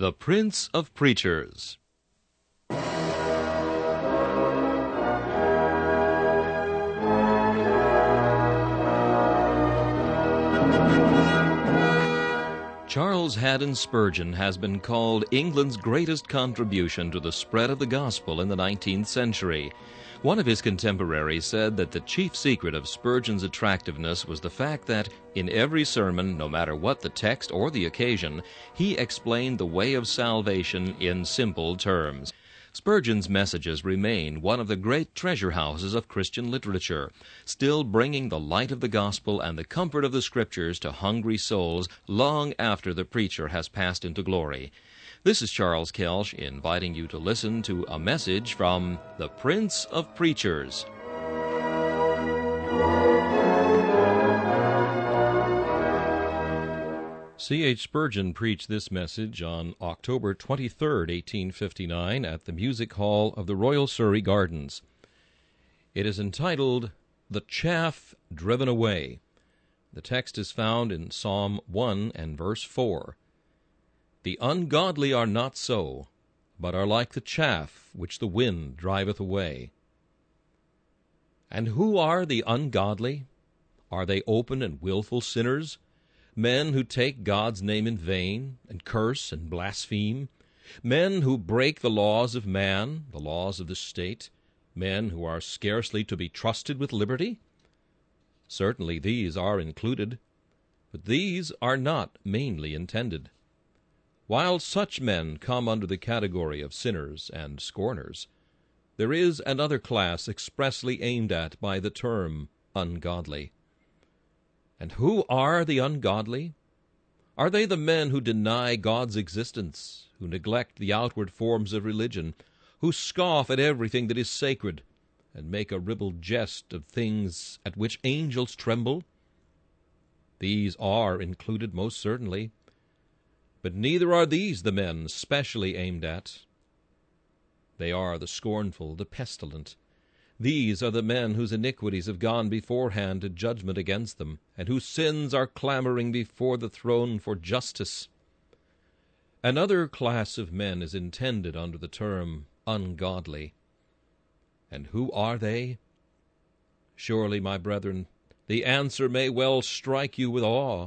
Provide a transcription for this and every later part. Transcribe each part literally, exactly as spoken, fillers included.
The Prince of Preachers. Charles Haddon Spurgeon has been called England's greatest contribution to the spread of the gospel in the nineteenth century. One of his contemporaries said that the chief secret of Spurgeon's attractiveness was the fact that, in every sermon, no matter what the text or the occasion, he explained the way of salvation in simple terms. Spurgeon's messages remain one of the great treasure houses of Christian literature, still bringing the light of the gospel and the comfort of the Scriptures to hungry souls long after the preacher has passed into glory. This is Charles Kelsch inviting you to listen to a message from the Prince of Preachers. C H Spurgeon preached this message on October twenty-third, eighteen fifty-nine, at the Music Hall of the Royal Surrey Gardens. It is entitled, The Chaff Driven Away. The text is found in Psalm one and verse four. The ungodly are not so, but are like the chaff which the wind driveth away. And who are the ungodly? Are they open and wilful sinners? Men who take God's name in vain, and curse and blaspheme, men who break the laws of man, the laws of the state, men who are scarcely to be trusted with liberty? Certainly these are included, but these are not mainly intended. While such men come under the category of sinners and scorners, there is another class expressly aimed at by the term ungodly. And who are the ungodly? Are they the men who deny God's existence, who neglect the outward forms of religion, who scoff at everything that is sacred, and make a ribald jest of things at which angels tremble? These are included most certainly, but neither are these the men specially aimed at. They are the scornful, the pestilent. These are the men whose iniquities have gone beforehand to judgment against them, and whose sins are clamoring before the throne for justice. Another class of men is intended under the term ungodly. And who are they? Surely, my brethren, the answer may well strike you with awe.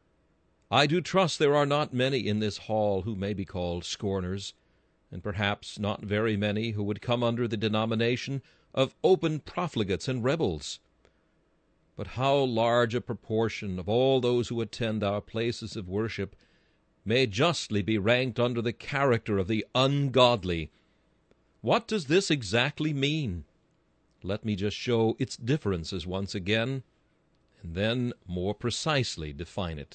I do trust there are not many in this hall who may be called scorners, and perhaps not very many who would come under the denomination of open profligates and rebels. But how large a proportion of all those who attend our places of worship may justly be ranked under the character of the ungodly. What does this exactly mean? Let me just show its differences once again, and then more precisely define it.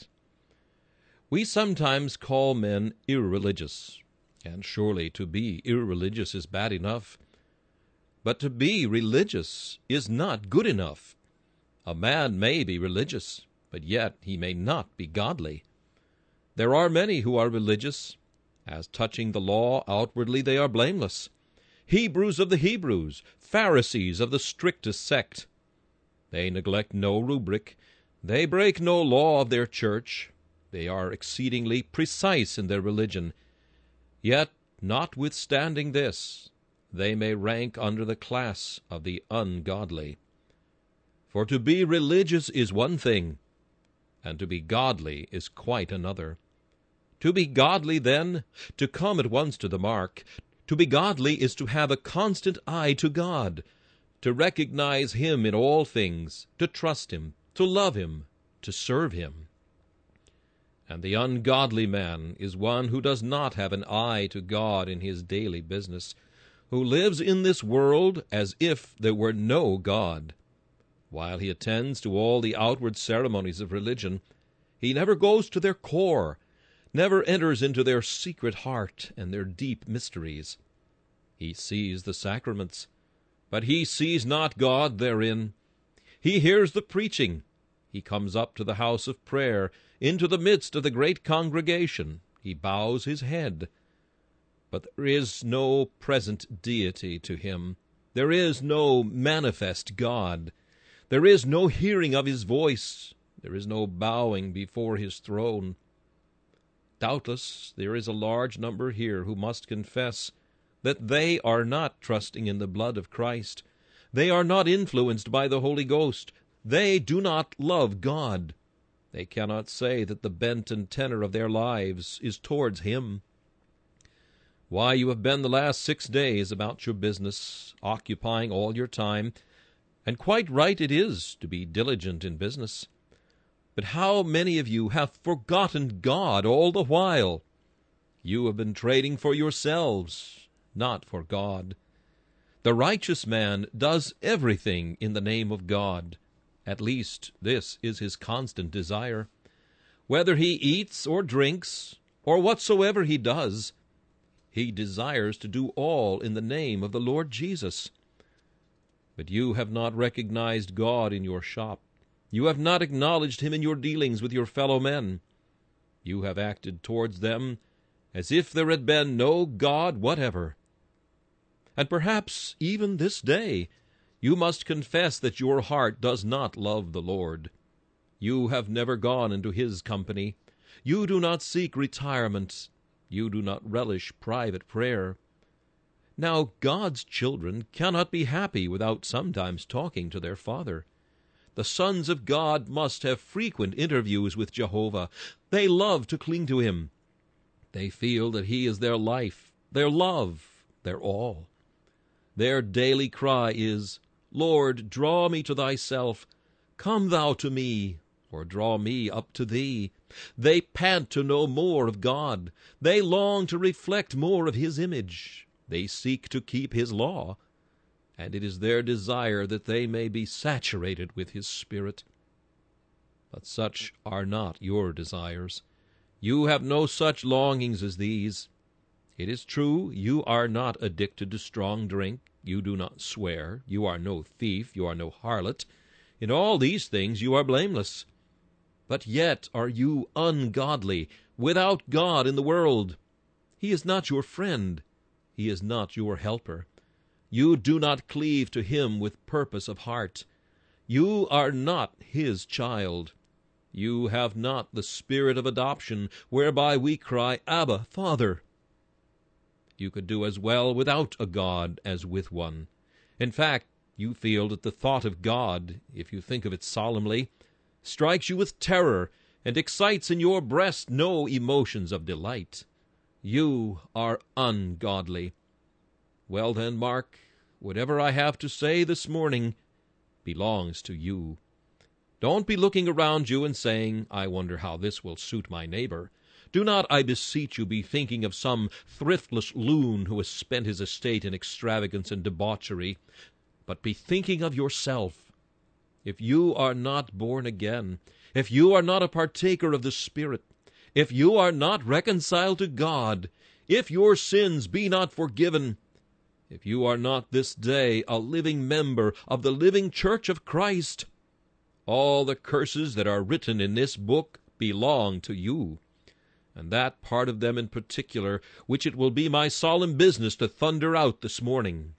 We sometimes call men irreligious, and surely to be irreligious is bad enough. But to be religious is not good enough. A man may be religious, but yet he may not be godly. There are many who are religious. As touching the law, outwardly they are blameless. Hebrews of the Hebrews, Pharisees of the strictest sect. They neglect no rubric. They break no law of their church. They are exceedingly precise in their religion. Yet, notwithstanding this, they may rank under the class of the ungodly. For to be religious is one thing, and to be godly is quite another. To be godly, then, to come at once to the mark, to be godly is to have a constant eye to God, to recognize Him in all things, to trust Him, to love Him, to serve Him. And the ungodly man is one who does not have an eye to God in his daily business, who lives in this world as if there were no God. While he attends to all the outward ceremonies of religion, he never goes to their core, never enters into their secret heart and their deep mysteries. He sees the sacraments, but he sees not God therein. He hears the preaching. He comes up to the house of prayer, into the midst of the great congregation. He bows his head. But there is no present deity to him. There is no manifest God. There is no hearing of his voice. There is no bowing before his throne. Doubtless there is a large number here who must confess that they are not trusting in the blood of Christ. They are not influenced by the Holy Ghost. They do not love God. They cannot say that the bent and tenor of their lives is towards Him. Why, you have been the last six days about your business, occupying all your time, and quite right it is to be diligent in business. But how many of you have forgotten God all the while? You have been trading for yourselves, not for God. The righteous man does everything in the name of God. At least this is his constant desire. Whether he eats or drinks, or whatsoever he does, he desires to do all in the name of the Lord Jesus. But you have not recognized God in your shop. You have not acknowledged Him in your dealings with your fellow men. You have acted towards them as if there had been no God whatever. And perhaps even this day you must confess that your heart does not love the Lord. You have never gone into His company. You do not seek retirement. You do not relish private prayer. Now, God's children cannot be happy without sometimes talking to their Father. The sons of God must have frequent interviews with Jehovah. They love to cling to Him. They feel that He is their life, their love, their all. Their daily cry is, Lord, draw me to Thyself. Come Thou to me, or draw me up to Thee. They pant to know more of God. They long to reflect more of His image. They seek to keep His law, and it is their desire that they may be saturated with His Spirit. But such are not your desires. You have no such longings as these. It is true, you are not addicted to strong drink. You do not swear. You are no thief. You are no harlot. In all these things you are blameless. But yet are you ungodly, without God in the world. He is not your friend. He is not your helper. You do not cleave to Him with purpose of heart. You are not His child. You have not the spirit of adoption, whereby we cry, Abba, Father. You could do as well without a God as with one. In fact, you feel that the thought of God, if you think of it solemnly, strikes you with terror and excites in your breast no emotions of delight. You are ungodly. Well then, Mark, whatever I have to say this morning belongs to you. Don't be looking around you and saying, I wonder how this will suit my neighbor. Do not, I beseech you, be thinking of some thriftless loon who has spent his estate in extravagance and debauchery, but be thinking of yourself. If you are not born again, if you are not a partaker of the Spirit, if you are not reconciled to God, if your sins be not forgiven, if you are not this day a living member of the living church of Christ, all the curses that are written in this book belong to you, and that part of them in particular which it will be my solemn business to thunder out this morning.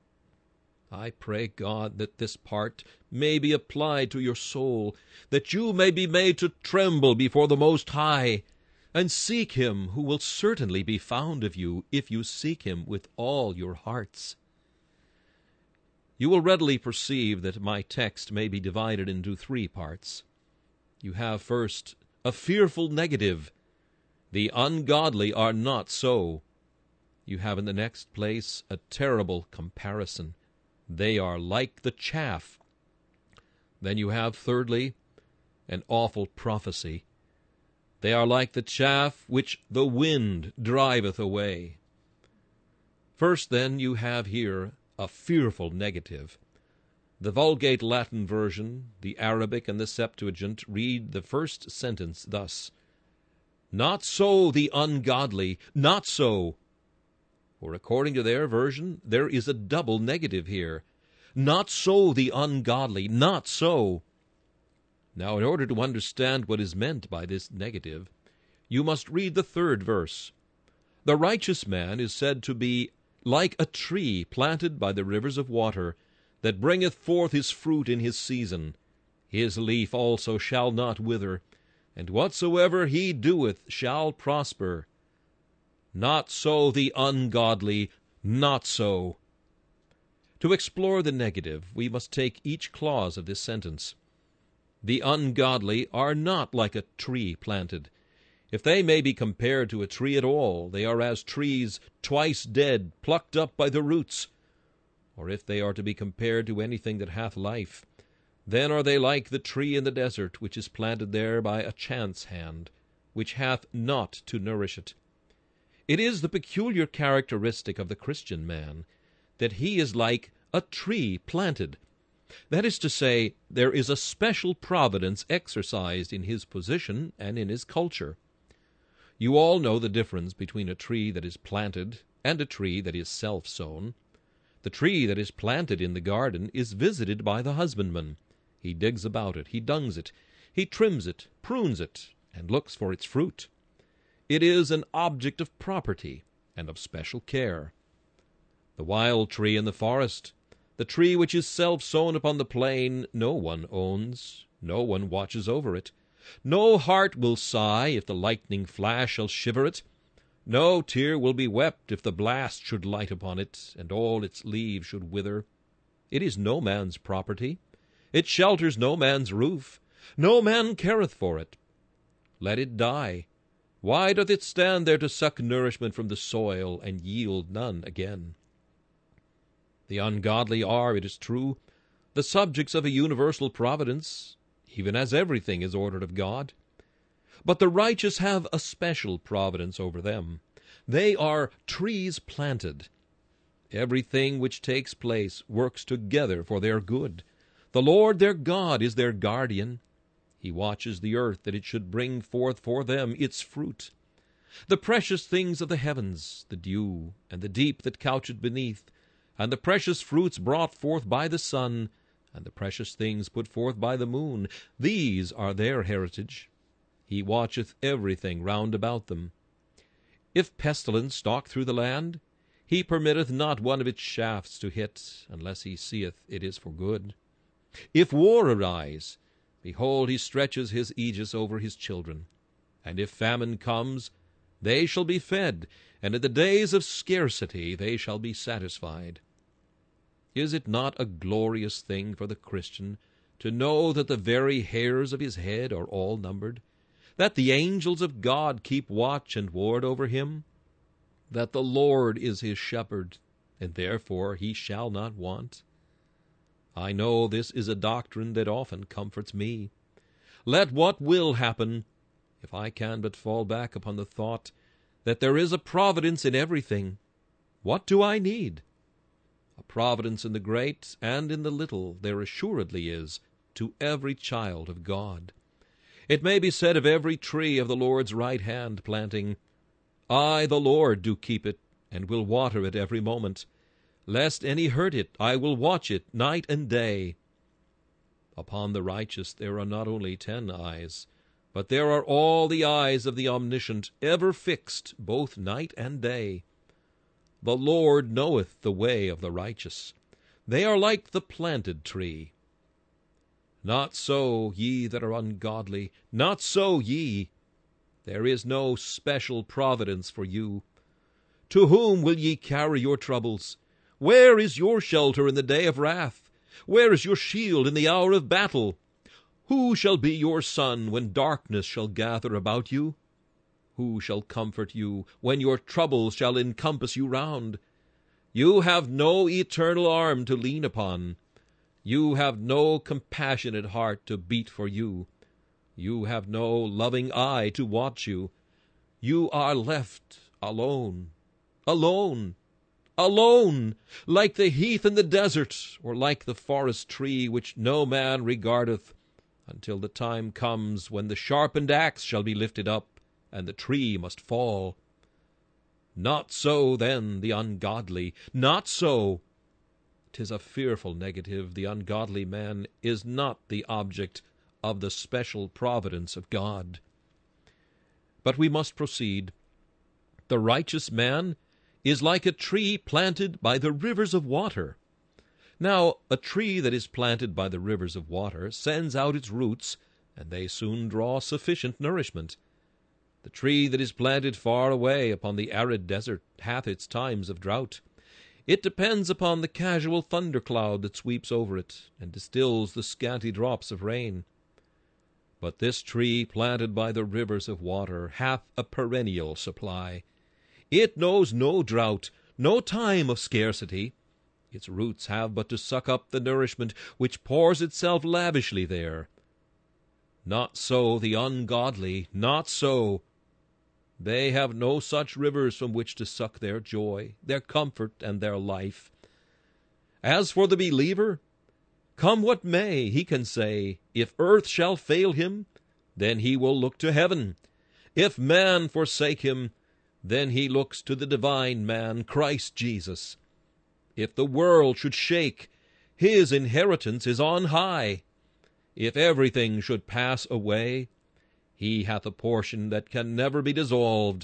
I pray God that this part may be applied to your soul, that you may be made to tremble before the Most High, and seek Him who will certainly be found of you if you seek Him with all your hearts. You will readily perceive that my text may be divided into three parts. You have first a fearful negative. The ungodly are not so. You have in the next place a terrible comparison. They are like the chaff. Then you have, thirdly, an awful prophecy. They are like the chaff which the wind driveth away. First, then, you have here a fearful negative. The Vulgate Latin version, the Arabic, and the Septuagint read the first sentence thus, Not so the ungodly, not so. For according to their version, there is a double negative here. Not so the ungodly, not so. Now, in order to understand what is meant by this negative, you must read the third verse. The righteous man is said to be like a tree planted by the rivers of water, that bringeth forth his fruit in his season. His leaf also shall not wither, and whatsoever he doeth shall prosper. Not so the ungodly, not so. To explore the negative, we must take each clause of this sentence. The ungodly are not like a tree planted. If they may be compared to a tree at all, they are as trees twice dead, plucked up by the roots. Or if they are to be compared to anything that hath life, then are they like the tree in the desert, which is planted there by a chance hand, which hath not to nourish it. It is the peculiar characteristic of the Christian man that he is like a tree planted. That is to say, there is a special providence exercised in his position and in his culture. You all know the difference between a tree that is planted and a tree that is self-sown. The tree that is planted in the garden is visited by the husbandman. He digs about it, he dungs it, he trims it, prunes it, and looks for its fruit. It is an object of property and of special care. The wild tree in the forest, the tree which is self-sown upon the plain, no one owns, no one watches over it. No heart will sigh if the lightning flash shall shiver it. No tear will be wept if the blast should light upon it, and all its leaves should wither. It is no man's property. It shelters no man's roof. No man careth for it. Let it die. Why doth it stand there to suck nourishment from the soil, and yield none again? The ungodly are, it is true, the subjects of a universal providence, even as everything is ordered of God. But the righteous have a special providence over them. They are trees planted. Everything which takes place works together for their good. The Lord their God is their guardian. He watches the earth that it should bring forth for them its fruit. The precious things of the heavens, the dew, and the deep that coucheth beneath, and the precious fruits brought forth by the sun, and the precious things put forth by the moon, these are their heritage. He watcheth everything round about them. If pestilence stalk through the land, he permitteth not one of its shafts to hit, unless he seeth it is for good. If war arise, behold, he stretches his aegis over his children. And if famine comes, they shall be fed, and in the days of scarcity they shall be satisfied. Is it not a glorious thing for the Christian to know that the very hairs of his head are all numbered, that the angels of God keep watch and ward over him, that the Lord is his shepherd, and therefore he shall not want? I know this is a doctrine that often comforts me. Let what will happen, if I can but fall back upon the thought that there is a providence in everything, what do I need? A providence in the great and in the little there assuredly is to every child of God. It may be said of every tree of the Lord's right hand planting, I, the Lord, do keep it, and will water it every moment. Lest any hurt it, I will watch it night and day. Upon the righteous there are not only ten eyes, but there are all the eyes of the Omniscient, ever fixed, both night and day. The Lord knoweth the way of the righteous. They are like the planted tree. Not so, ye that are ungodly, not so, ye. There is no special providence for you. To whom will ye carry your troubles? Where is your shelter in the day of wrath? Where is your shield in the hour of battle? Who shall be your son when darkness shall gather about you? Who shall comfort you when your troubles shall encompass you round? You have no eternal arm to lean upon. You have no compassionate heart to beat for you. You have no loving eye to watch you. You are left alone, alone, alone, like the heath in the desert, or like the forest tree which no man regardeth, until the time comes when the sharpened axe shall be lifted up, and the tree must fall. Not so, then, the ungodly, not so. 'Tis a fearful negative. The ungodly man is not the object of the special providence of God. But we must proceed. The righteous man is like a tree planted by the rivers of water. Now, a tree that is planted by the rivers of water sends out its roots and they soon draw sufficient nourishment. The tree that is planted far away upon the arid desert hath its times of drought. It depends upon the casual thundercloud that sweeps over it, and distills the scanty drops of rain. But this tree planted by the rivers of water hath a perennial supply. It knows no drought, no time of scarcity. Its roots have but to suck up the nourishment which pours itself lavishly there. Not so the ungodly, not so. They have no such rivers from which to suck their joy, their comfort, and their life. As for the believer, come what may, he can say, if earth shall fail him, then he will look to heaven. If man forsake him, then he looks to the divine man, Christ Jesus. If the world should shake, his inheritance is on high. If everything should pass away, he hath a portion that can never be dissolved.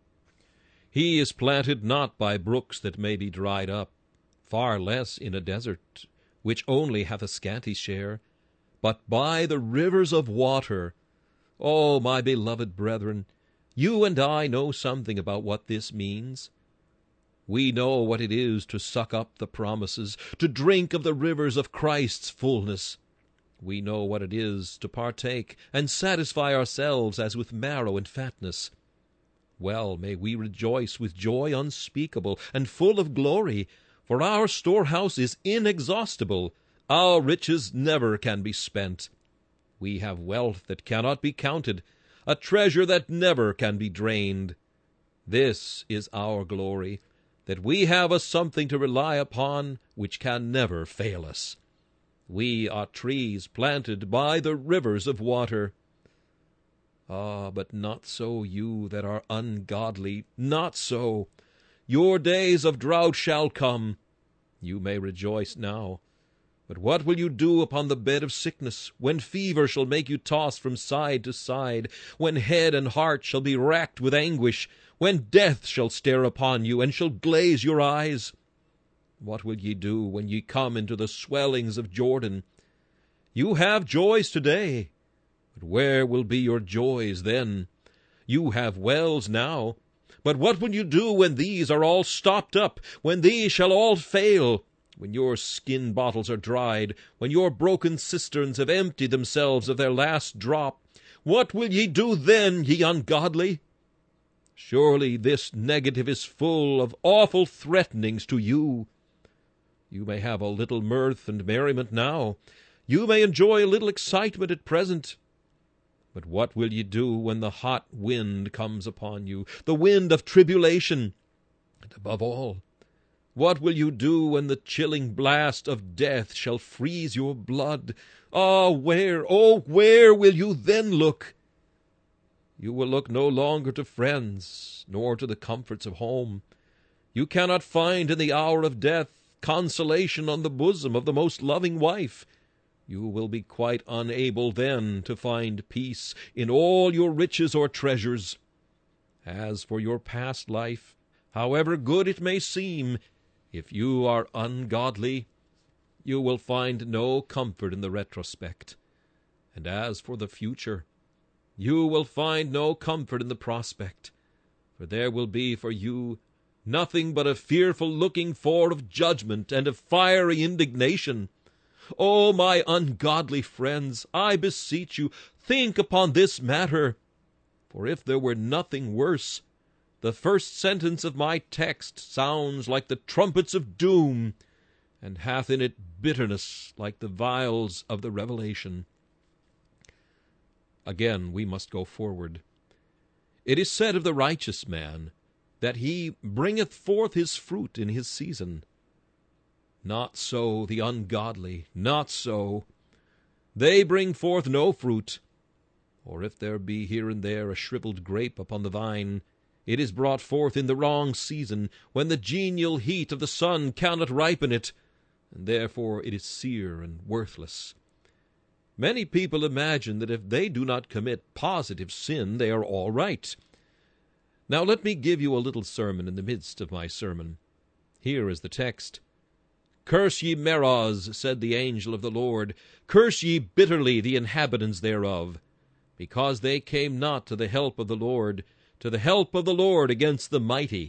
He is planted not by brooks that may be dried up, far less in a desert, which only hath a scanty share, but by the rivers of water. O my beloved brethren, you and I know something about what this means. We know what it is to suck up the promises, to drink of the rivers of Christ's fullness. We know what it is to partake and satisfy ourselves as with marrow and fatness. Well may we rejoice with joy unspeakable and full of glory, for our storehouse is inexhaustible, our riches never can be spent. We have wealth that cannot be counted, a treasure that never can be drained. This is our glory, that we have a something to rely upon which can never fail us. We are trees planted by the rivers of water. Ah, but not so you that are ungodly, not so. Your days of drought shall come. You may rejoice now. But what will you do upon the bed of sickness, when fever shall make you toss from side to side, when head and heart shall be racked with anguish, when death shall stare upon you, and shall glaze your eyes? What will ye do when ye come into the swellings of Jordan? You have joys today, but where will be your joys then? You have wells now, but what will you do when these are all stopped up, when these shall all fail, when your skin bottles are dried, when your broken cisterns have emptied themselves of their last drop? What will ye do then, ye ungodly? Surely this negative is full of awful threatenings to you. You may have a little mirth and merriment now. You may enjoy a little excitement at present. But what will ye do when the hot wind comes upon you, the wind of tribulation? And above all, what will you do when the chilling blast of death shall freeze your blood? Ah, where, oh, where will you then look? You will look no longer to friends, nor to the comforts of home. You cannot find in the hour of death consolation on the bosom of the most loving wife. You will be quite unable then to find peace in all your riches or treasures. As for your past life, however good it may seem, if you are ungodly, you will find no comfort in the retrospect. And as for the future, you will find no comfort in the prospect, for there will be for you nothing but a fearful looking for of judgment and of fiery indignation. O my ungodly friends, I beseech you, think upon this matter. For if there were nothing worse, the first sentence of my text sounds like the trumpets of doom, and hath in it bitterness like the vials of the Revelation. Again we must go forward. It is said of the righteous man, that he bringeth forth his fruit in his season. Not so the ungodly, not so. They bring forth no fruit, or if there be here and there a shriveled grape upon the vine, it is brought forth in the wrong season, when the genial heat of the sun cannot ripen it, and therefore it is sere and worthless. Many people imagine that if they do not commit positive sin, they are all right. Now let me give you a little sermon in the midst of my sermon. Here is the text. Curse ye Meroz, said the angel of the Lord. Curse ye bitterly the inhabitants thereof. because they came not to the help of the Lord, to the help of the Lord against the mighty.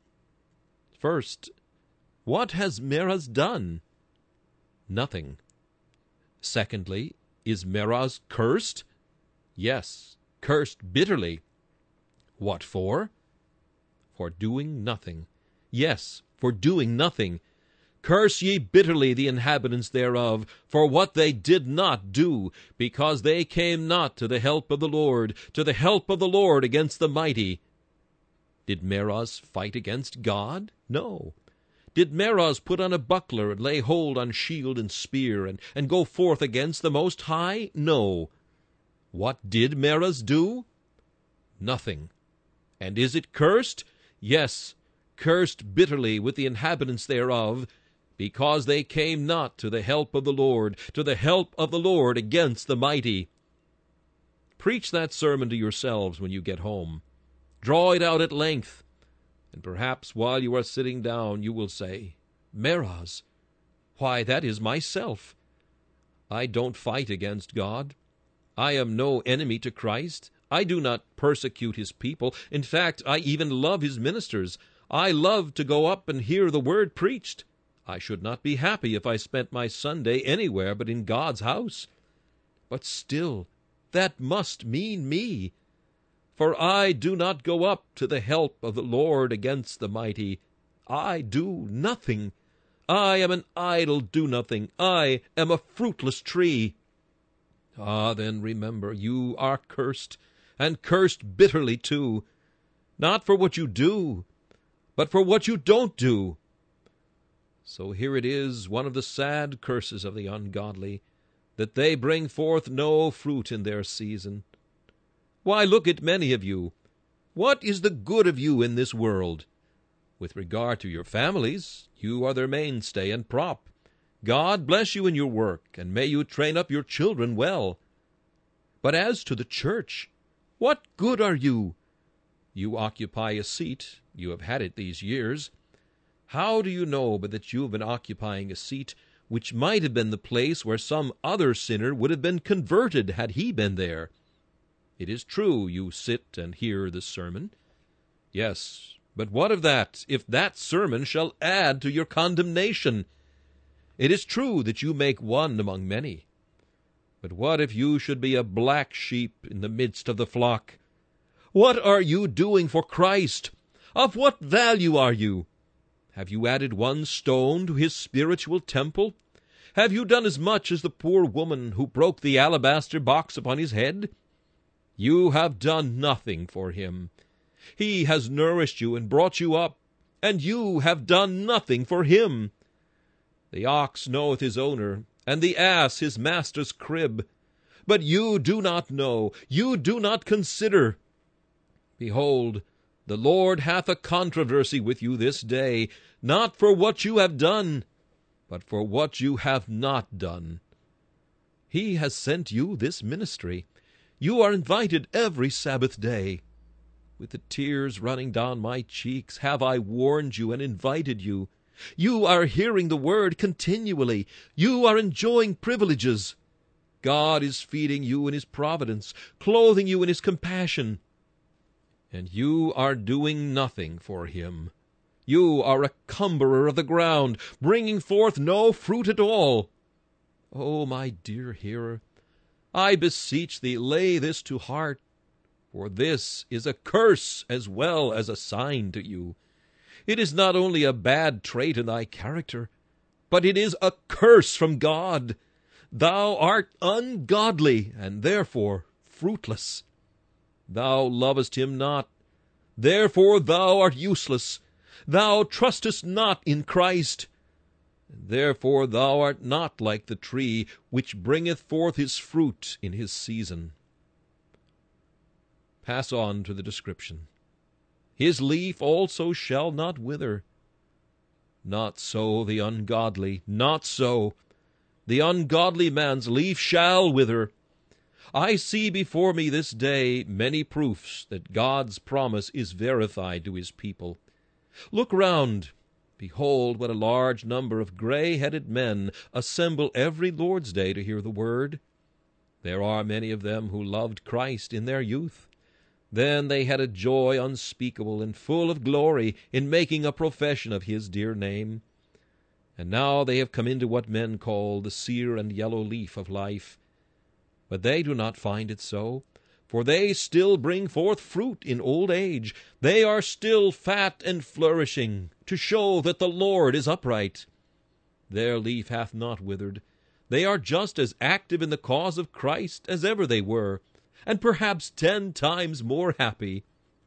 First, what has Meroz done? Nothing. Secondly, is Meroz cursed? Yes, cursed bitterly. What for? For doing nothing. Yes, for doing nothing. Curse ye bitterly the inhabitants thereof, for what they did not do, because they came not to the help of the Lord, to the help of the Lord against the mighty. Did Meroz fight against God? No. Did Meroz put on a buckler, and lay hold on shield and spear, and, and go forth against the Most High? No. What did Meroz do? Nothing. And is it cursed? Yes, cursed bitterly with the inhabitants thereof, because they came not to the help of the Lord, to the help of the Lord against the mighty. Preach that sermon to yourselves when you get home. Draw it out at length, and perhaps while you are sitting down you will say, Meroz, why, that is myself. I don't fight against God. I am no enemy to Christ. I do not persecute his people. In fact, I even love his ministers. I love to go up and hear the word preached. I should not be happy if I spent my Sunday anywhere but in God's house. But still, that must mean me. For I do not go up to the help of the Lord against the mighty. I do nothing. I am an idle do-nothing. I am a fruitless tree. Ah, then remember, you are cursed, and cursed bitterly too, not for what you do, but for what you don't do. So here it is, one of the sad curses of the ungodly, that they bring forth no fruit in their season. Why, look at many of you. What is the good of you in this world? With regard to your families, you are their mainstay and prop. God bless you in your work, and may you train up your children well. But as to the church, what good are you? You occupy a seat. You have had it these years. How do you know but that you have been occupying a seat which might have been the place where some other sinner would have been converted had he been there? It is true you sit and hear the sermon. Yes, but what of that, if that sermon shall add to your condemnation? It is true that you make one among many. But what if you should be a black sheep in the midst of the flock? What are you doing for Christ? Of what value are you? Have you added one stone to his spiritual temple? Have you done as much as the poor woman who broke the alabaster box upon his head? You have done nothing for him. He has nourished you and brought you up, and you have done nothing for him. The ox knoweth his owner, and the ass his master's crib. But you do not know, you do not consider. Behold, the Lord hath a controversy with you this day, not for what you have done, but for what you have not done. He has sent you this ministry. You are invited every Sabbath day. With the tears running down my cheeks have I warned you and invited you. You are hearing the word continually. You are enjoying privileges. God is feeding you in his providence, clothing you in his compassion. And you are doing nothing for him. You are a cumberer of the ground, bringing forth no fruit at all. Oh, my dear hearer, I beseech thee, lay this to heart, for this is a curse as well as a sign to you. It is not only a bad trait in thy character, but it is a curse from God. Thou art ungodly, and therefore fruitless. Thou lovest him not, therefore thou art useless. Thou trustest not in Christ, and therefore thou art not like the tree which bringeth forth his fruit in his season. Pass on to the description. His leaf also shall not wither. Not so the ungodly, not so. The ungodly man's leaf shall wither. I see before me this day many proofs that God's promise is verified to his people. Look round. Behold, what a large number of gray-headed men assemble every Lord's day to hear the word. There are many of them who loved Christ in their youth. Then they had a joy unspeakable and full of glory in making a profession of his dear name. And now they have come into what men call the sere and yellow leaf of life. But they do not find it so, for they still bring forth fruit in old age. They are still fat and flourishing, to show that the Lord is upright. Their leaf hath not withered. They are just as active in the cause of Christ as ever they were, and perhaps ten times more happy.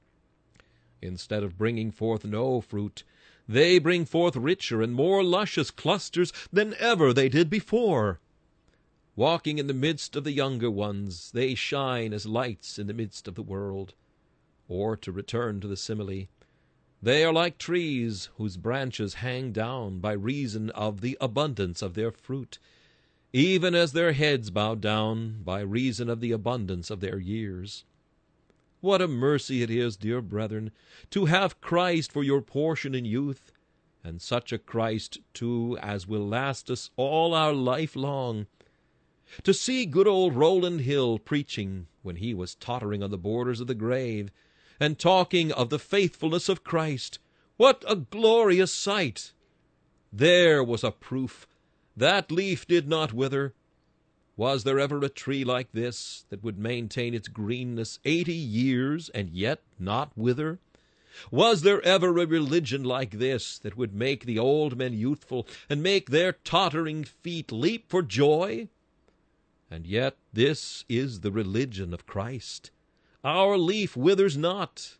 Instead of bringing forth no fruit, they bring forth richer and more luscious clusters than ever they did before. Walking in the midst of the younger ones, they shine as lights in the midst of the world. Or, to return to the simile, they are like trees whose branches hang down by reason of the abundance of their fruit, even as their heads bow down by reason of the abundance of their years. What a mercy it is, dear brethren, to have Christ for your portion in youth, and such a Christ, too, as will last us all our life long. To see good old Rowland Hill preaching when he was tottering on the borders of the grave, and talking of the faithfulness of Christ, what a glorious sight! There was a proof. That leaf did not wither. Was there ever a tree like this that would maintain its greenness eighty years and yet not wither? Was there ever a religion like this that would make the old men youthful and make their tottering feet leap for joy? And yet this is the religion of Christ. Our leaf withers not.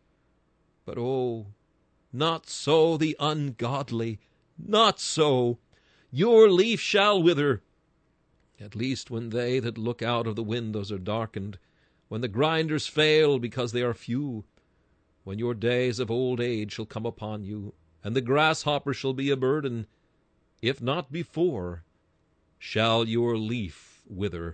But oh, not so the ungodly, not so. Your leaf shall wither, at least when they that look out of the windows are darkened, when the grinders fail because they are few, when your days of old age shall come upon you, and the grasshopper shall be a burden, if not before, shall your leaf wither.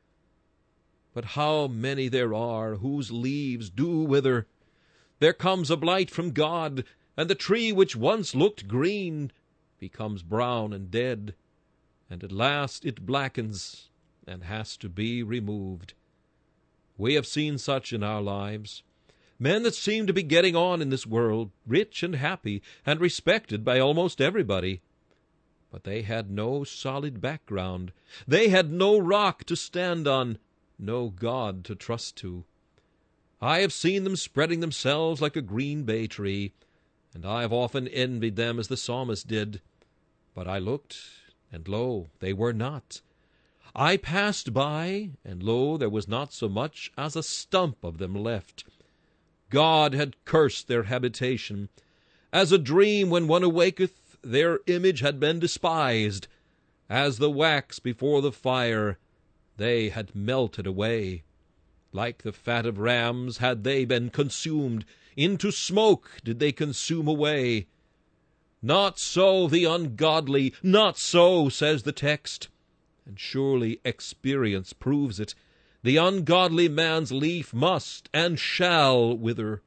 But how many there are whose leaves do wither! There comes a blight from God, and the tree which once looked green becomes brown and dead, and at last it blackens and has to be removed. We have seen such in our lives, men that seem to be getting on in this world, rich and happy, and respected by almost everybody. But they had no solid background. They had no rock to stand on, no God to trust to. I have seen them spreading themselves like a green bay tree, and I have often envied them as the psalmist did. But I looked, and lo, they were not. I passed by, and lo, there was not so much as a stump of them left. God had cursed their habitation. As a dream when one awaketh, their image had been despised. As the wax before the fire, they had melted away. Like the fat of rams had they been consumed. Into smoke did they consume away. Not so the ungodly, not so, says the text. And surely experience proves it. The ungodly man's leaf must and shall wither.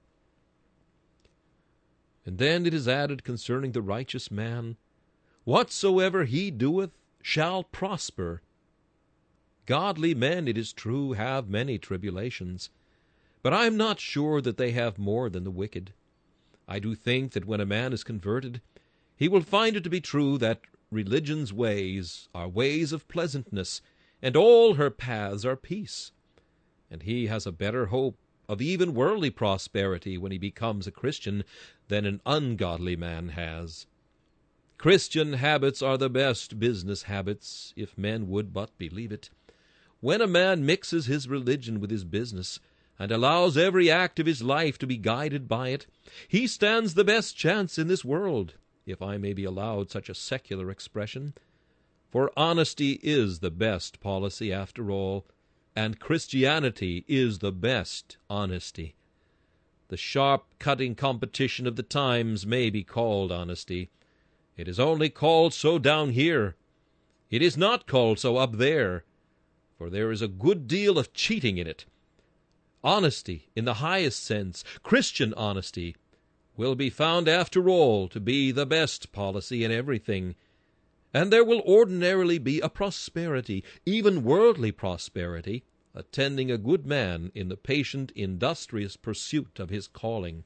And then it is added concerning the righteous man, whatsoever he doeth shall prosper. Godly men, it is true, have many tribulations, but I am not sure that they have more than the wicked. I do think that when a man is converted, he will find it to be true that religion's ways are ways of pleasantness, and all her paths are peace. And he has a better hope of even worldly prosperity when he becomes a Christian than an ungodly man has. Christian habits are the best business habits, if men would but believe it. When a man mixes his religion with his business, and allows every act of his life to be guided by it, he stands the best chance in this world, if I may be allowed such a secular expression. For honesty is the best policy after all, and Christianity is the best honesty. The sharp, cutting competition of the times may be called honesty. It is only called so down here. It is not called so up there, for there is a good deal of cheating in it. Honesty, in the highest sense, Christian honesty, will be found after all to be the best policy in everything, and there will ordinarily be a prosperity, even worldly prosperity, attending a good man in the patient, industrious pursuit of his calling.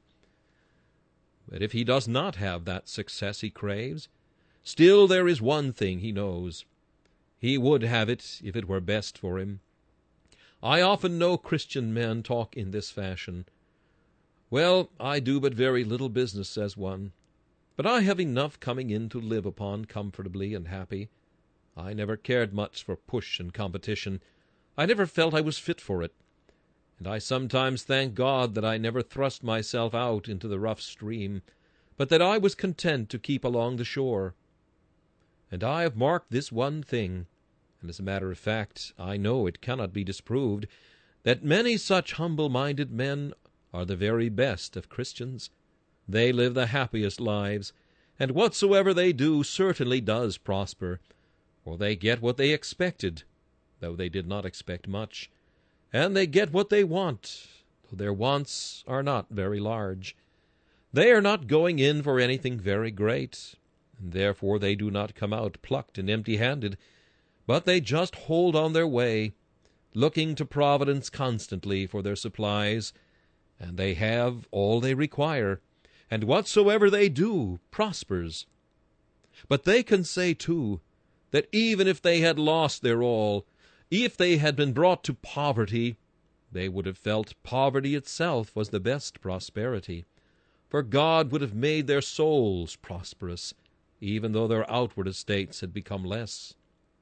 But if he does not have that success he craves, still there is one thing he knows. He would have it if it were best for him. I often know Christian men talk in this fashion. Well, I do but very little business, says one, but I have enough coming in to live upon comfortably and happy. I never cared much for push and competition. I never felt I was fit for it, and I sometimes thank God that I never thrust myself out into the rough stream, but that I was content to keep along the shore. And I have marked this one thing, and as a matter of fact, I know it cannot be disproved, that many such humble-minded men are the very best of Christians. They live the happiest lives, and whatsoever they do certainly does prosper, for they get what they expected, though they did not expect much, and they get what they want, though their wants are not very large. They are not going in for anything very great, and therefore they do not come out plucked and empty-handed, but they just hold on their way, looking to Providence constantly for their supplies, and they have all they require, and whatsoever they do prospers. But they can say, too, that even if they had lost their all, if they had been brought to poverty, they would have felt poverty itself was the best prosperity, for God would have made their souls prosperous, even though their outward estates had become less.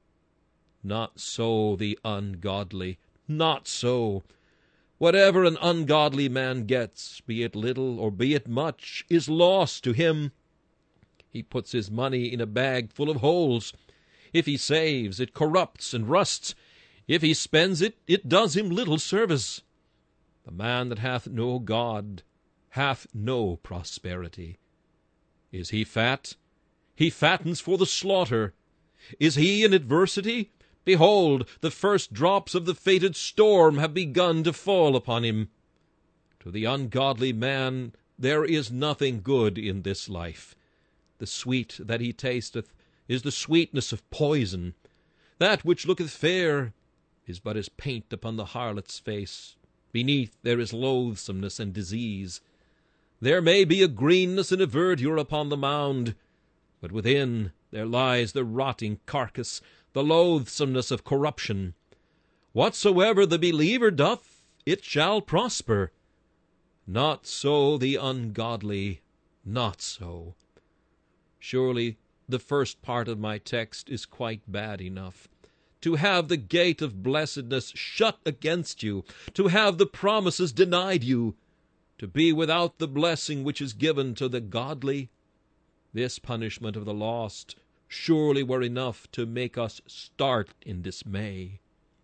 Not so the ungodly, not so. Whatever an ungodly man gets, be it little or be it much, is loss to him. He puts his money in a bag full of holes. If he saves, it corrupts and rusts. If he spends it, it does him little service. The man that hath no God hath no prosperity. Is he fat? He fattens for the slaughter. Is he in adversity? Behold, the first drops of the fated storm have begun to fall upon him. To the ungodly man there is nothing good in this life. The sweet that he tasteth is the sweetness of poison. That which looketh fair is but as paint upon the harlot's face. Beneath there is loathsomeness and disease. There may be a greenness and a verdure upon the mound, but within there lies the rotting carcass, the loathsomeness of corruption. Whatsoever the believer doth, it shall prosper. Not so the ungodly, not so. Surely the first part of my text is quite bad enough. To have the gate of blessedness shut against you, to have the promises denied you, to be without the blessing which is given to the godly, this punishment of the lost surely were enough to make us start in dismay.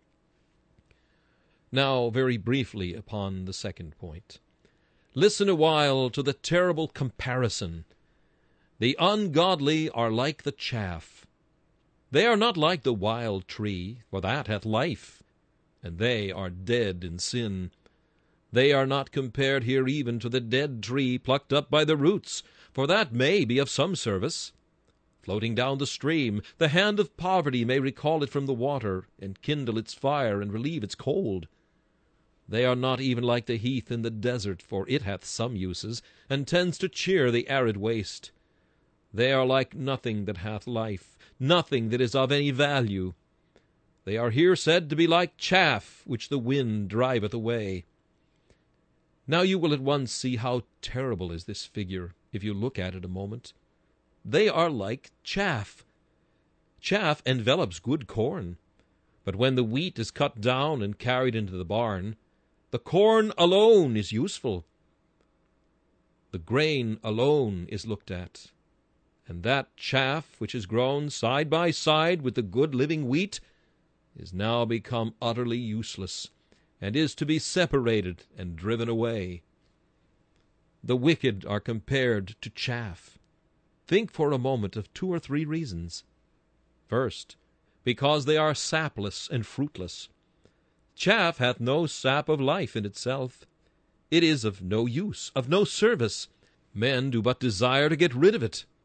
Now, very briefly upon the second point. Listen a while to the terrible comparison. The ungodly are like the chaff. They are not like the wild tree, for that hath life, and they are dead in sin. They are not compared here even to the dead tree plucked up by the roots, for that may be of some service. Floating down the stream, the hand of poverty may recall it from the water, and kindle its fire, and relieve its cold. They are not even like the heath in the desert, for it hath some uses, and tends to cheer the arid waste. They are like nothing that hath life, nothing that is of any value. They are here said to be like chaff which the wind driveth away. Now you will at once see how terrible is this figure, if you look at it a moment. They are like chaff. Chaff envelops good corn, but when the wheat is cut down and carried into the barn, the corn alone is useful. The grain alone is looked at, and that chaff which is grown side by side with the good living wheat is now become utterly useless, and is to be separated and driven away. The wicked are compared to chaff. Think for a moment of two or three reasons. First, because they are sapless and fruitless. Chaff hath no sap of life in itself. It is of no use, of no service. Men do but desire to get rid of it.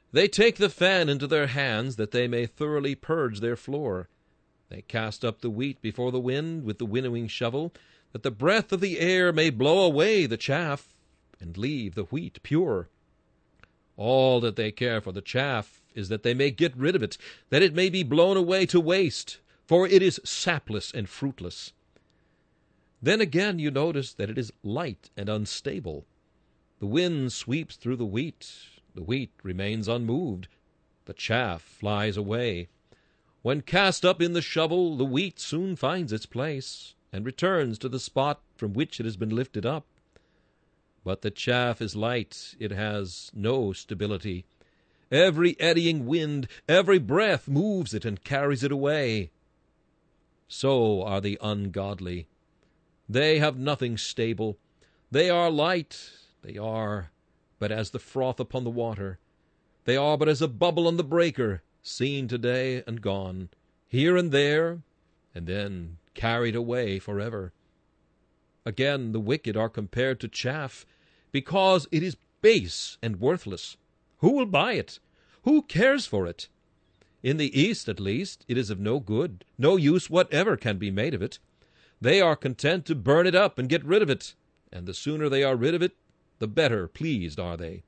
They take the fan into their hands, that they may thoroughly purge their floor. They cast up the wheat before the wind with the winnowing shovel, that the breath of the air may blow away the chaff, and leave the wheat pure. All that they care for the chaff is that they may get rid of it, that it may be blown away to waste, for it is sapless and fruitless. Then again you notice that it is light and unstable. The wind sweeps through the wheat. The wheat remains unmoved. The chaff flies away. When cast up in the shovel, the wheat soon finds its place, and returns to the spot from which it has been lifted up. But the chaff is light, it has no stability. Every eddying wind, every breath moves it and carries it away. So are the ungodly. They have nothing stable. They are light, they are but as the froth upon the water. They are but as a bubble on the breaker, seen today and gone, here and there, and then carried away forever. Again, the wicked are compared to chaff, because it is base and worthless. Who will buy it? Who cares for it? In the East, at least, it is of no good. No use whatever can be made of it. They are content to burn it up and get rid of it, and the sooner they are rid of it, the better pleased are they.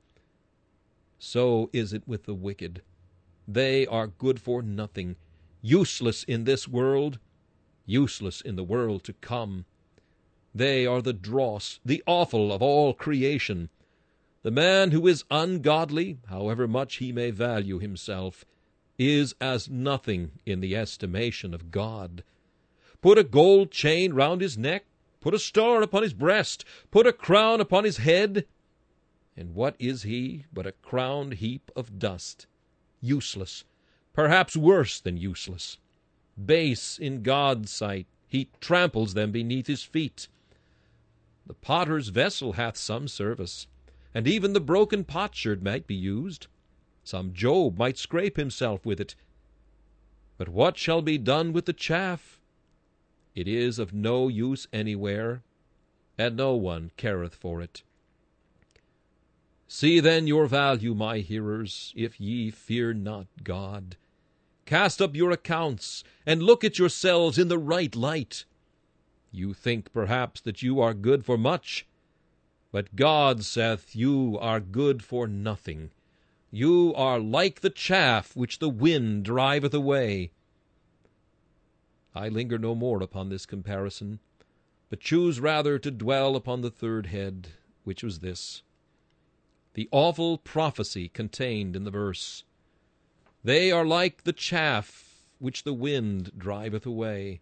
So is it with the wicked. They are good for nothing, useless in this world, useless in the world to come. They are the dross, the offal of all creation. The man who is ungodly, however much he may value himself, is as nothing in the estimation of God. Put a gold chain round his neck, put a star upon his breast, put a crown upon his head, and what is he but a crowned heap of dust, useless, perhaps worse than useless. Base in God's sight, he tramples them beneath his feet. The potter's vessel hath some service, and even the broken potsherd might be used. Some Job might scrape himself with it. But what shall be done with the chaff? It is of no use anywhere, and no one careth for it. See then your value, my hearers, if ye fear not God. Cast up your accounts, and look at yourselves in the right light. You think perhaps that you are good for much, but God saith you are good for nothing. You are like the chaff which the wind driveth away. I linger no more upon this comparison, but choose rather to dwell upon the third head, which was this: the awful prophecy contained in the verse. They are like the chaff which the wind driveth away.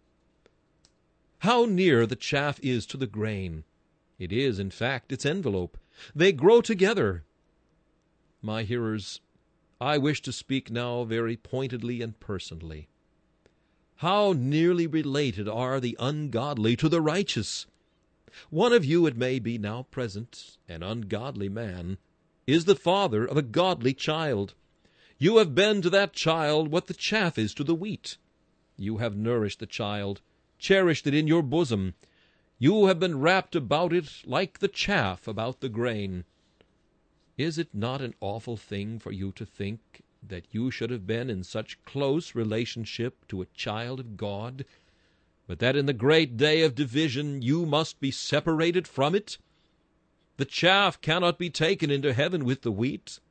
How near the chaff is to the grain! It is, in fact, its envelope. They grow together. My hearers, I wish to speak now very pointedly and personally. How nearly related are the ungodly to the righteous! One of you, it may be now present, an ungodly man, is the father of a godly child. You have been to that child what the chaff is to the wheat. You have nourished the child, cherished it in your bosom. You have been wrapped about it like the chaff about the grain. Is it not an awful thing for you to think that you should have been in such close relationship to a child of God, but that in the great day of division you must be separated from it? The chaff cannot be taken into heaven with the wheat.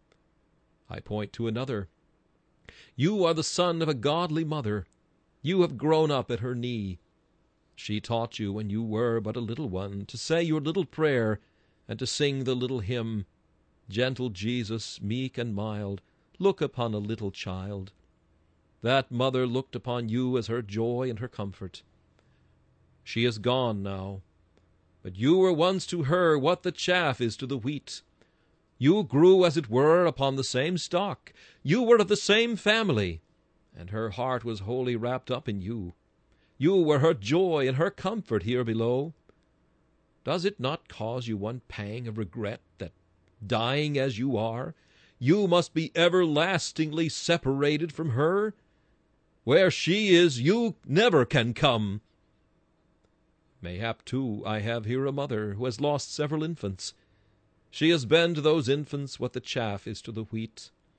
I point to another. You are the son of a godly mother. You have grown up at her knee. She taught you when you were but a little one to say your little prayer and to sing the little hymn, Gentle Jesus, meek and mild, look upon a little child. That mother looked upon you as her joy and her comfort. She is gone now, but you were once to her what the chaff is to the wheat. You grew, as it were, upon the same stock. You were of the same family, and her heart was wholly wrapped up in you. You were her joy and her comfort here below. Does it not cause you one pang of regret that, dying as you are, you must be everlastingly separated from her? Where she is, you never can come. Mayhap, too, I have here a mother who has lost several infants. She has been to those infants what the chaff is to the wheat.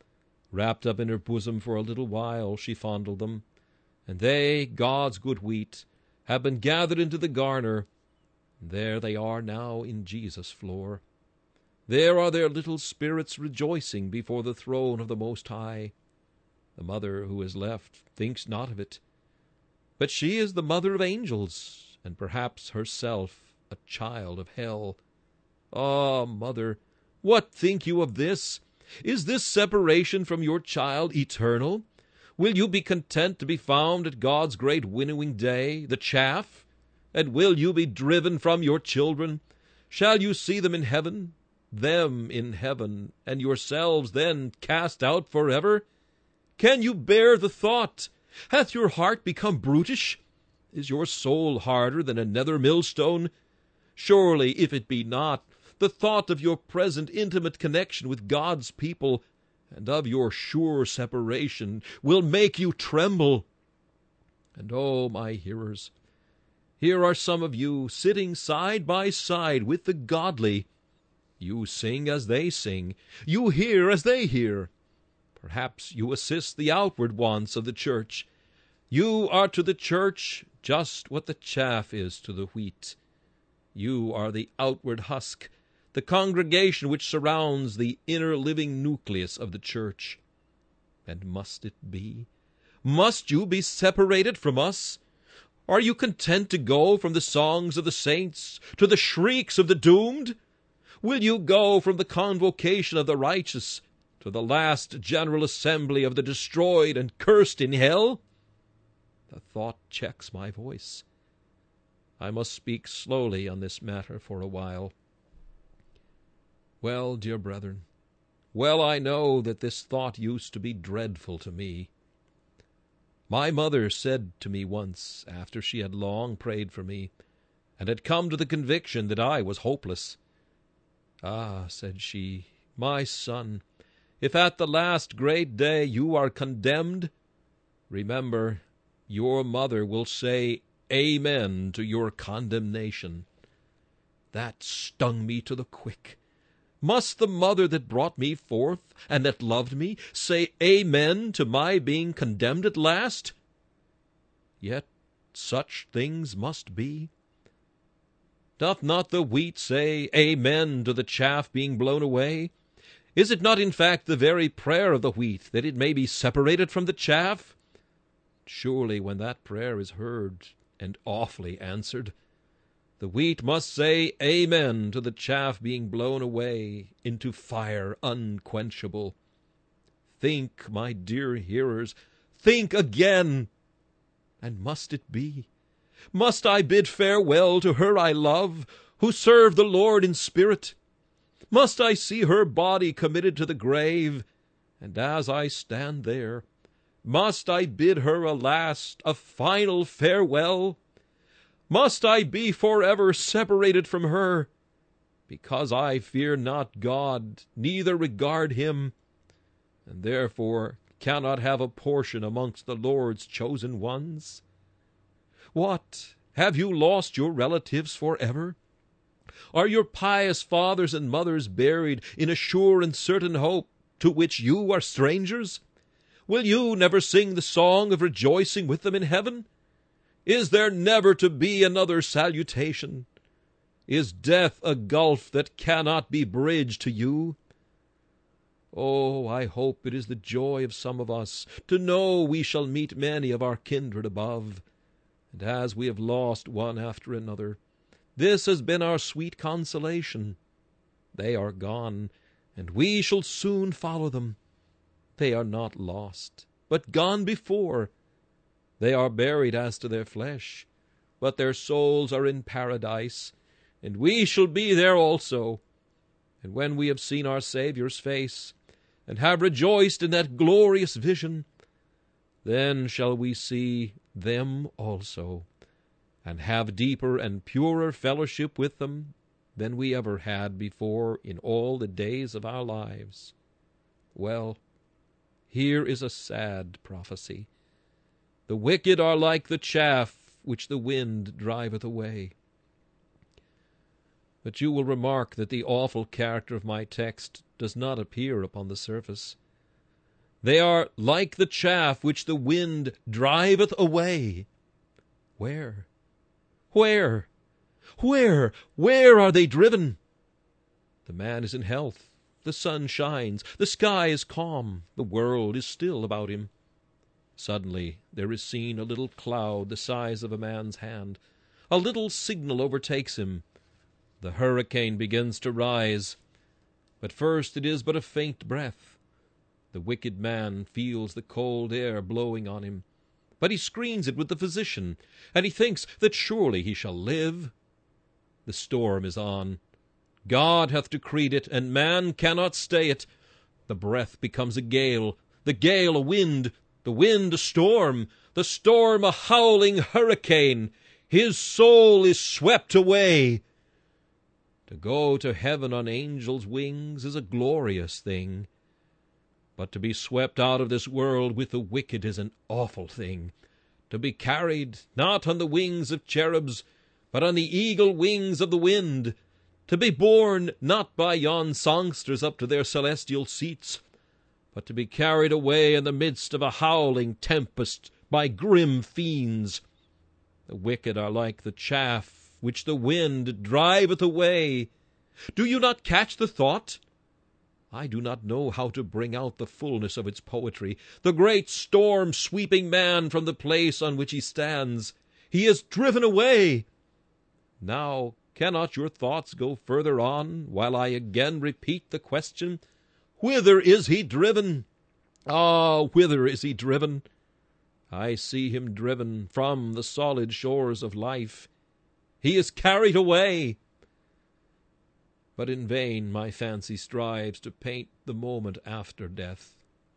Wrapped up in her bosom for a little while she fondled them, and they, God's good wheat, have been gathered into the garner, and there they are now in Jesus' floor. There are their little spirits rejoicing before the throne of the Most High. The mother who is left thinks not of it, but she is the mother of angels, and perhaps herself a child of hell. Ah, mother, what think you of this? Is this separation from your child eternal? Will you be content to be found at God's great winnowing day, the chaff? And will you be driven from your children? Shall you see them in heaven, them in heaven, and yourselves then cast out forever? Can you bear the thought? Hath your heart become brutish? Is your soul harder than a nether millstone? Surely, if it be not, the thought of your present intimate connection with God's people and of your sure separation will make you tremble. And oh, my hearers, here are some of you sitting side by side with the godly. You sing as they sing. You hear as they hear. Perhaps you assist the outward wants of the church. You are to the church just what the chaff is to the wheat. You are the outward husk, the congregation which surrounds the inner living nucleus of the church. And must it be? Must you be separated from us? Are you content to go from the songs of the saints to the shrieks of the doomed? Will you go from the convocation of the righteous to the last general assembly of the destroyed and cursed in hell? The thought checks my voice. I must speak slowly on this matter for a while. Well, dear brethren, well I know that this thought used to be dreadful to me. My mother said to me once, after she had long prayed for me, and had come to the conviction that I was hopeless, "Ah," said she, "my son, if at the last great day you are condemned, remember, your mother will say amen to your condemnation." That stung me to the quick. Must the mother that brought me forth, and that loved me, say amen to my being condemned at last? Yet such things must be. Doth not the wheat say amen to the chaff being blown away? Is it not in fact the very prayer of the wheat that it may be separated from the chaff? Surely when that prayer is heard and awfully answered, the wheat must say amen to the chaff being blown away into fire unquenchable. Think, my dear hearers, think again. And must it be? Must I bid farewell to her I love, who served the Lord in spirit? Must I see her body committed to the grave? And as I stand there, must I bid her a last, a final farewell? Must I be forever separated from her, because I fear not God, neither regard him, and therefore cannot have a portion amongst the Lord's chosen ones? What, have you lost your relatives forever? Are your pious fathers and mothers buried in a sure and certain hope to which you are strangers? Will you never sing the song of rejoicing with them in heaven? Is there never to be another salutation? Is death a gulf that cannot be bridged to you? Oh, I hope it is the joy of some of us to know we shall meet many of our kindred above. And as we have lost one after another, this has been our sweet consolation. They are gone, and we shall soon follow them. They are not lost, but gone before. They are buried as to their flesh, but their souls are in paradise, and we shall be there also. And when we have seen our Saviour's face, and have rejoiced in that glorious vision, then shall we see them also, and have deeper and purer fellowship with them than we ever had before in all the days of our lives. Well, here is a sad prophecy. The wicked are like the chaff which the wind driveth away. But you will remark that the awful character of my text does not appear upon the surface. They are like the chaff which the wind driveth away. Where? Where? Where? Where are they driven? The man is in health. The sun shines. The sky is calm. The world is still about him. Suddenly there is seen a little cloud the size of a man's hand. A little signal overtakes him. The hurricane begins to rise. But first it is but a faint breath. The wicked man feels the cold air blowing on him. But he screens it with the physician, and he thinks that surely he shall live. The storm is on. God hath decreed it, and man cannot stay it. The breath becomes a gale, the gale a wind, the wind a storm, the storm a howling hurricane. His soul is swept away. To go to heaven on angels' wings is a glorious thing. But to be swept out of this world with the wicked is an awful thing. To be carried, not on the wings of cherubs, but on the eagle wings of the wind. To be borne, not by yon songsters up to their celestial seats, but to be carried away in the midst of a howling tempest by grim fiends. The wicked are like the chaff which the wind driveth away. Do you not catch the thought? I do not know how to bring out the fullness of its poetry. The great storm-sweeping man from the place on which he stands, he is driven away. Now, cannot your thoughts go further on, while I again repeat the question, whither is he driven? Ah, whither is he driven? I see him driven from the solid shores of life. He is carried away. But in vain my fancy strives to paint the moment after death.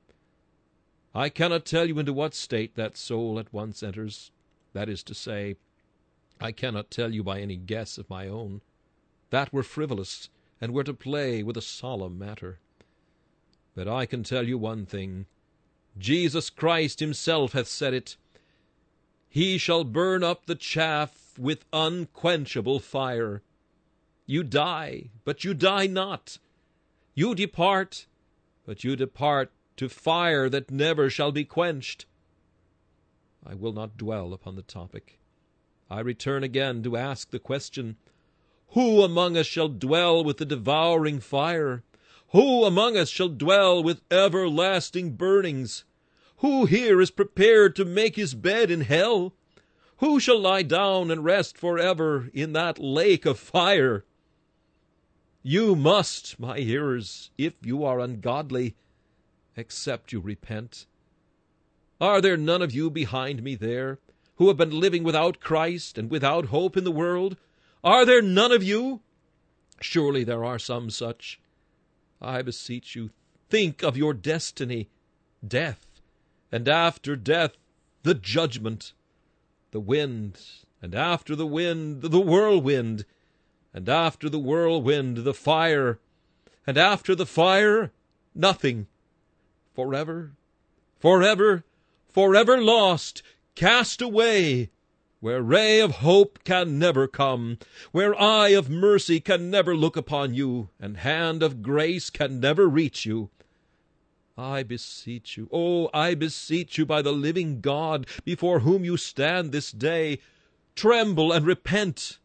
I cannot tell you into what state that soul at once enters. That is to say, I cannot tell you by any guess of my own. That were frivolous, and were to play with a solemn matter. But I can tell you one thing. Jesus Christ himself hath said it. He shall burn up the chaff with unquenchable fire. You die, but you die not. You depart, but you depart to fire that never shall be quenched. I will not dwell upon the topic. I return again to ask the question, who among us shall dwell with the devouring fire? Who among us shall dwell with everlasting burnings? Who here is prepared to make his bed in hell? Who shall lie down and rest forever in that lake of fire? You must, my hearers, if you are ungodly, except you repent. Are there none of you behind me there, who have been living without Christ and without hope in the world? Are there none of you? Surely there are some such. I beseech you, think of your destiny, death, and after death, the judgment, the wind, and after the wind, the whirlwind, and after the whirlwind, the fire, and after the fire, nothing. Forever, forever, forever lost, cast away, where ray of hope can never come, where eye of mercy can never look upon you, and hand of grace can never reach you. I beseech you, oh, I beseech you by the living God, before whom you stand this day, tremble and repent.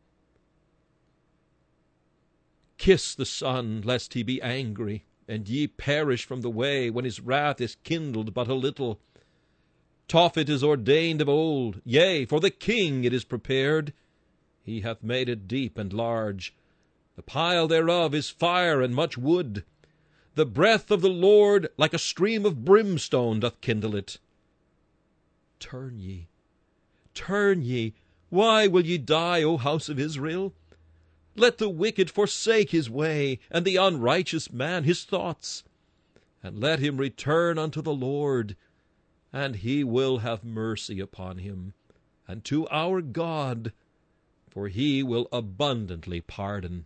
Kiss the Son, lest he be angry, and ye perish from the way, when his wrath is kindled but a little. Tophet is ordained of old, yea, for the king it is prepared. He hath made it deep and large. The pile thereof is fire and much wood. The breath of the Lord, like a stream of brimstone, doth kindle it. Turn ye, turn ye, why will ye die, O house of Israel? Let the wicked forsake his way, and the unrighteous man his thoughts. And let him return unto the Lord, and he will have mercy upon him, and to our God, for he will abundantly pardon.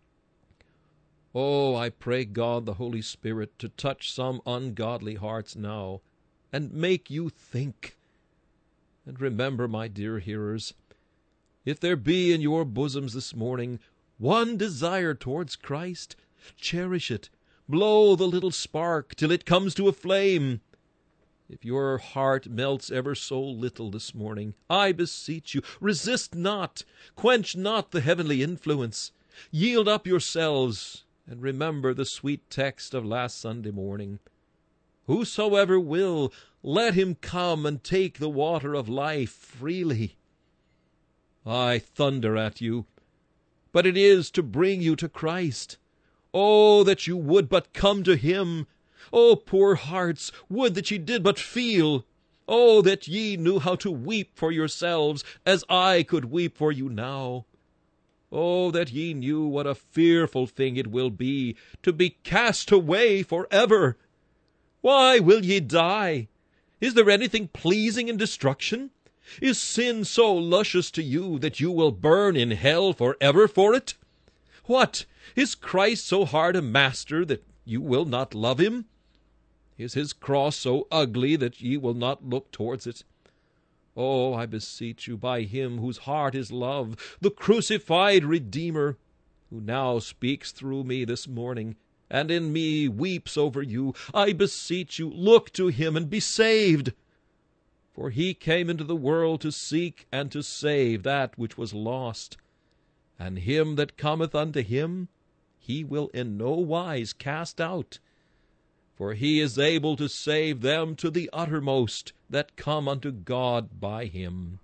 Oh, I pray God the Holy Spirit to touch some ungodly hearts now, and make you think. And remember, my dear hearers, if there be in your bosoms this morning one desire towards Christ, cherish it, Blow the little spark till it comes to a flame. If your heart melts ever so little this morning, I beseech you, resist not, quench not the heavenly influence. Yield up yourselves, and remember the sweet text of last Sunday morning. Whosoever will, let him come and take the water of life freely. I thunder at you, but it is to bring you to Christ. Oh, that you would but come to him! Oh, poor hearts, would that ye did but feel! Oh, that ye knew how to weep for yourselves, as I could weep for you now! Oh, that ye knew what a fearful thing it will be to be cast away forever! Why will ye die? Is there anything pleasing in destruction? Is sin so luscious to you that you will burn in hell forever for it? What? Is Christ so hard a master that you will not love him? Is his cross so ugly that ye will not look towards it? Oh, I beseech you, by him whose heart is love, the crucified Redeemer, who now speaks through me this morning, and in me weeps over you, I beseech you, look to him and be saved. For he came into the world to seek and to save that which was lost. And him that cometh unto him, he will in no wise cast out. For he is able to save them to the uttermost that come unto God by him.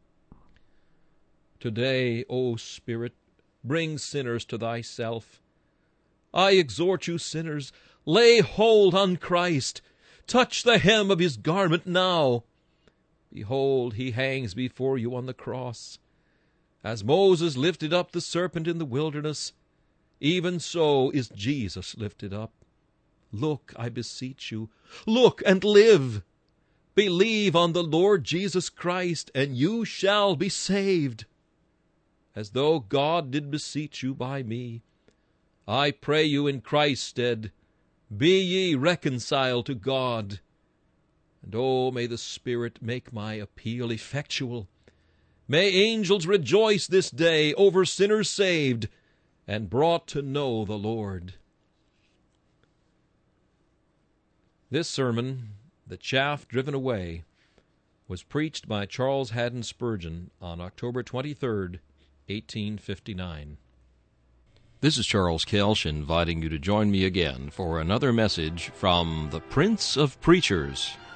Today, O Spirit, bring sinners to thyself. I exhort you, sinners, lay hold on Christ. Touch the hem of his garment now. Behold, he hangs before you on the cross. As Moses lifted up the serpent in the wilderness, even so is Jesus lifted up. Look, I beseech you, look and live. Believe on the Lord Jesus Christ, and you shall be saved. As though God did beseech you by me, I pray you in Christ's stead, be ye reconciled to God. And oh, may the Spirit make my appeal effectual. May angels rejoice this day over sinners saved and brought to know the Lord. This sermon, The Chaff Driven Away, was preached by Charles Haddon Spurgeon on October twenty-third, eighteen fifty-nine. This is Charles Kelsch inviting you to join me again for another message from the Prince of Preachers.